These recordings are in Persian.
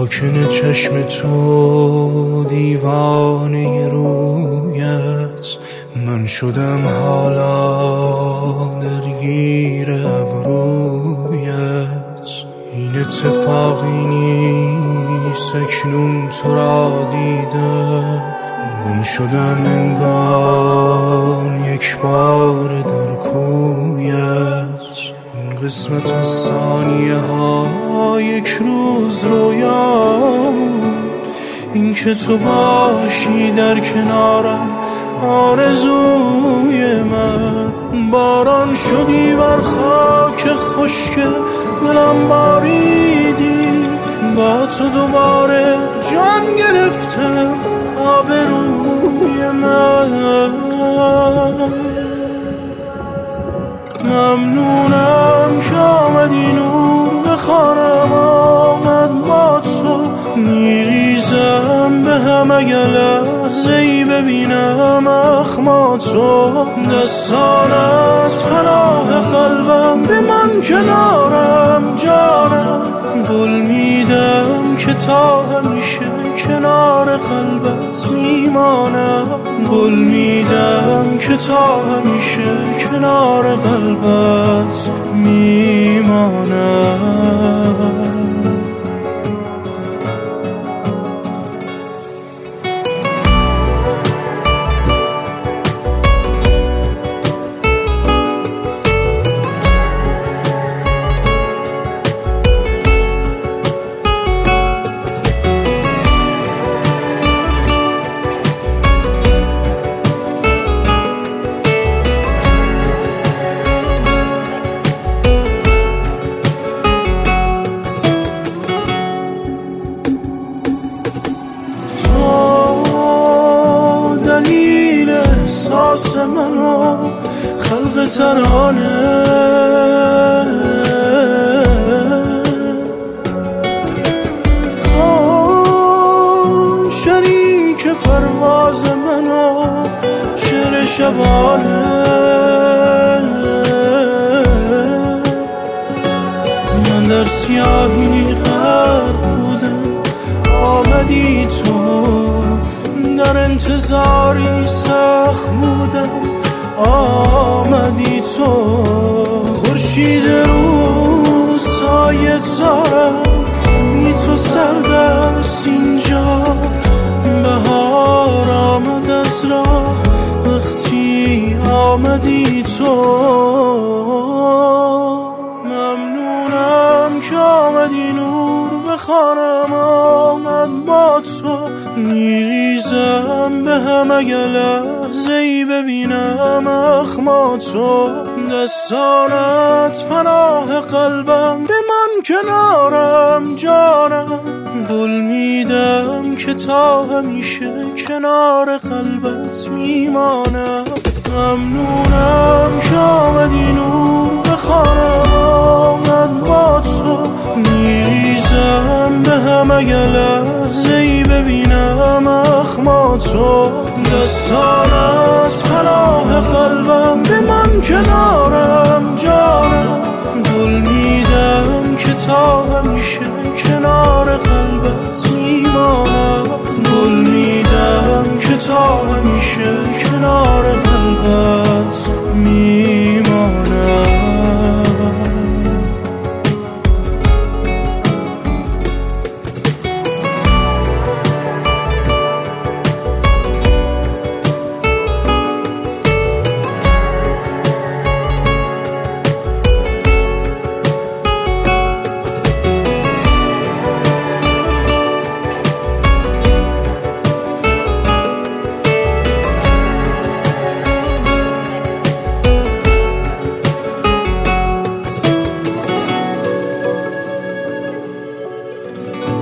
ساکن چشم تو، دیوانه رویت، من شدم حالا درگیر ابرویت. این اتفاقی نیست، اکنون تو را دیدم، گم شدم انگار یک بار در کویت. این قسمت ثانیه ها یک روز رویا بود، این که تو باشی در کنارم آرزوی من. باران شدی بر خاک خشک دلم باریدی، با تو دوباره جان گرفتم آبروی من. ممنونم که آمدی نور بخوانم، آمد با تو میریزم به هم اگه لحظه‌ای ببینم اخماتو. دستانت پناه قلبم، به من کنارم جانم، گل میدم که تا همیشه کنار قلبت میمانم. گل میدم که تا همیشه کنار قلبت میمانم. احساس منو خلق ترانه، تو شریک پرواز منو شعر شبانه. من در سیاهی غرق بودم، آمدی تو، در انتظاری سخت بودم، آمدی تو. خورشید روز سایه زارم، بی تو سردست اینجا. بهار آمد از راه وقتی آمدی تو. ممنونم که آمدی نور بخوانم، آمد با تو میریزم به هم اگه لحظه‌ای ببینم اخماتو. دستانت پناه قلبم، به من کنارم جانم، گل میدم که تا همیشه کنار قلبت میمانم. ممنونم که آمدی نور بخوانم، آمد با تو میریزم به هم اگه لحظه‌ای ببینم اخماتو. دستانت پناه قلبم، به من کنارم جانم، گل میدم که تا همیشه کنار قلبت میمانم. گل میدم که تا همیشه کنار قلبت میمانم.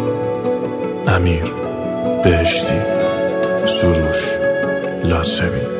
امیر بهشتی، سروش لاسمی.